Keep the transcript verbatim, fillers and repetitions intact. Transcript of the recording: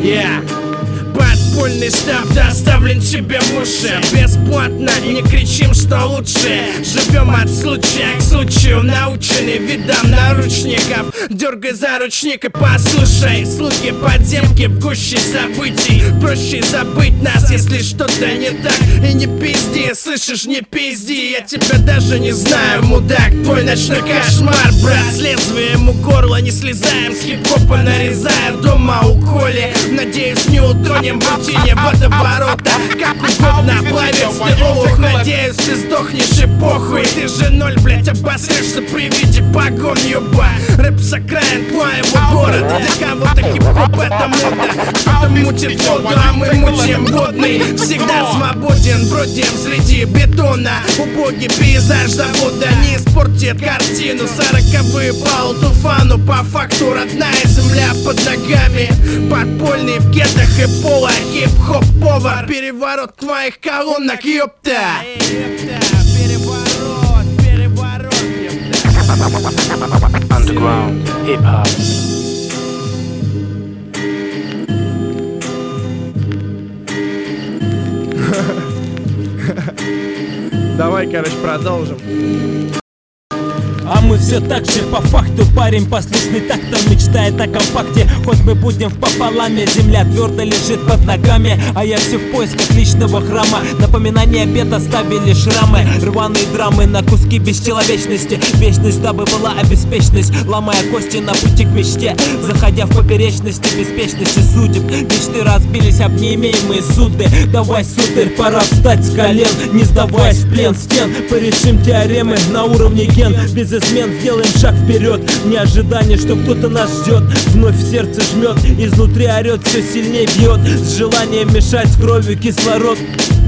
Yeah. Подпольный штаб доставлен тебе в уши. Бесплатно, не кричим, что лучше. Живем от случая к случаю, научены видам наручников. Дергай за ручник и послушай. Слуги подземки в гуще событий. Проще забыть нас, если что-то не так. И не пизди, слышишь, не пизди. Я тебя даже не знаю, мудак. Твой ночной кошмар, брат. С лезвием у горла не слезаем. С хип-хопа нарезая дома у Коли. Надеюсь, не утонем в рутине водоворота. Как угодно плавец, ты олух. Надеюсь, ты сдохнешь и похуй. Ты же ноль, блять, обосрешься при виде погон, ёба. Рэп с окраин твоего города. Для кого-то хип-хоп это мода. Кто-то мутит воду, а мы мутим водный. Всегда свободен, бродим среди бетона. Убогий пейзаж завода не испортит картину. Сороковые по Туфану, по факту родная земля под ногами. Подпольный в гетах и пола. Хип-хоп повар, переворот твоих колонок, ёпта. Переворот, переворот, ёпта. Underground hip-hop. Давай, короче, продолжим. А мы все так же по факту. Парень послушный так-то мечтает о компакте. Хоть мы будем в пополаме, земля твердо лежит под ногами. А я все в поисках личного храма. Напоминание обед оставили шрамы. Рваные драмы на куски бесчеловечности. Вечность, дабы была обеспеченность. Ломая кости на пути к мечте. Заходя в поперечности беспечности судеб. Мечты разбились об неимеемые суды. Давай, сударь, пора встать с колен. Не сдаваясь в плен стен. Порешим теоремы на уровне ген. Без измен сделаем шаг вперед. Не ожидание, что кто-то нас ждет. Вновь сердце жмет, изнутри орет, все сильнее бьет. С желанием мешать с кровью кислород.